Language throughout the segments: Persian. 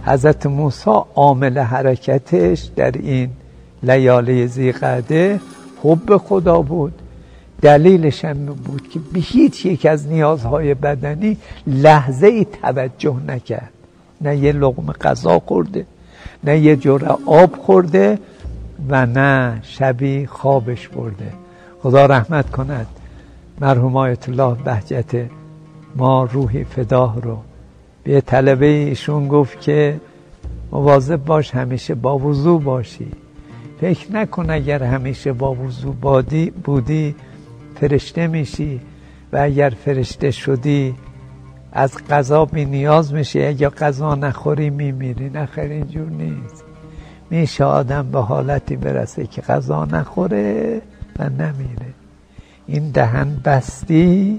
حضرت موسی عامل حرکتش در این لیالی ذی‌قعده حب خدا بود. دلیلش هم بود که به هیچ یک از نیازهای بدنی لحظه ای توجه نکرد. نه یه لقمه غذا خورده، نه یه جرعه آب خورده و نه شبی خوابش برده. خدا رحمت کند مرحوم آیت الله بهجت ما روحی فداه رو. به طلبه ایشون گفت که مواظب باش همیشه با وضو باشی. فکر نکن اگر همیشه با وضو بودی فرشته میشی و اگر فرشته شدی از غذا بی نیاز میشی، اگر غذا نخوری میمیری. نه خیر، اینجور نیست. میشه آدم به حالتی برسه که غذا نخوره و نمیره. این دهن بستی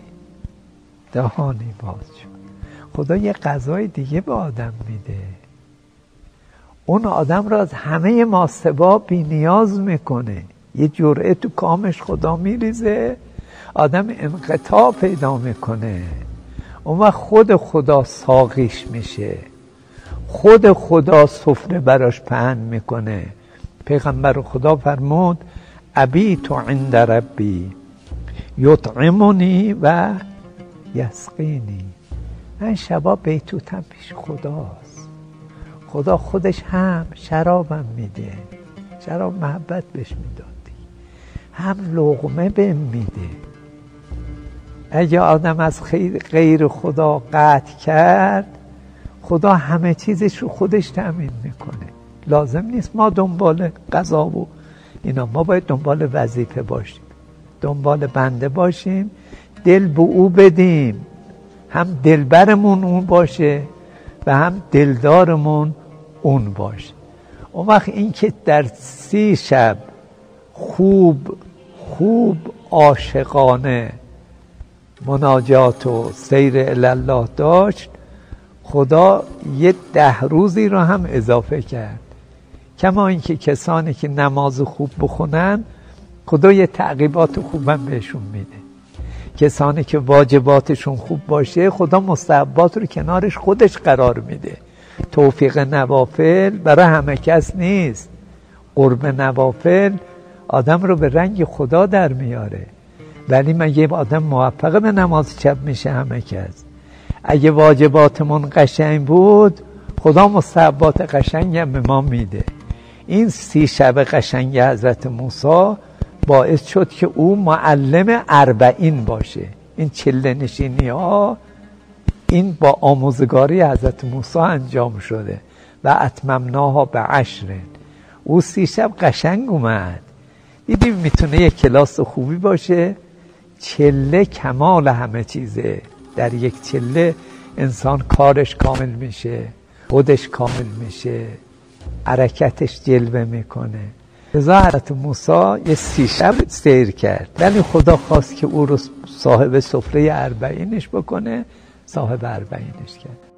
دهانی باز شد. خدا یه غذای دیگه به آدم میده، اون آدم را از همه ماسوا بی نیاز میکنه. یه جرعه تو کامش خدا میریزه، آدم انقطاع پیدا میکنه. اون وقت خود خدا ساقیش میشه، خود خدا سفره براش پهن میکنه. پیغمبر خدا فرمود ابیت عند ربی یطعمنی و یسقینی. من شبا بیتوتم پیش خداست. خدا خودش هم شرابم میده، شراب محبت بهش میدادی، هم لقمه بهم میده. اگه آدم از غیر خدا قطع کرد، خدا همه چیزش رو خودش تأمین میکنه. لازم نیست ما دنبال قضا و اینا، ما باید دنبال وظیفه باشیم، دنبال بنده باشیم، دل به او بدیم، هم دلبرمون اون باشه و هم دلدارمون اون باشه. اون وقت این که در 30 شب خوب عاشقانه مناجات و سیر الله داشت، خدا یه 10 روزی رو هم اضافه کرد. کما اینکه کسانی که نماز خوب بخونن خدا یه تعقیبات خوبم بهشون میده. کسانی که واجباتشون خوب باشه خدا مستحبات رو کنارش خودش قرار میده. توفیق نوافل برای همه کس نیست. قرب نوافل آدم رو به رنگ خدا در میاره، ولی مگه آدم موفق به نماز شب میشه همه کس؟ اگه واجباتمون قشنگ بود خدا مستحبات قشنگ هم به ما میده. این 30 شب قشنگ حضرت موسی باعث شد که او معلم 40 باشه. این چله نشینی ها این با آموزگاری حضرت موسی انجام شده و اتممناها به 10. او 30 شب قشنگ اومد. دیدیم میتونه یک کلاس خوبی باشه. چله کمال همه چیزه. در یک چله انسان کارش کامل میشه، خودش کامل میشه، حرکتش جلوه میکنه. لذا حضرت موسی یه 30 شب سیر کرد، ولی خدا خواست که او رو صاحب سفره 40 بکنه، صاحب 40 کرد.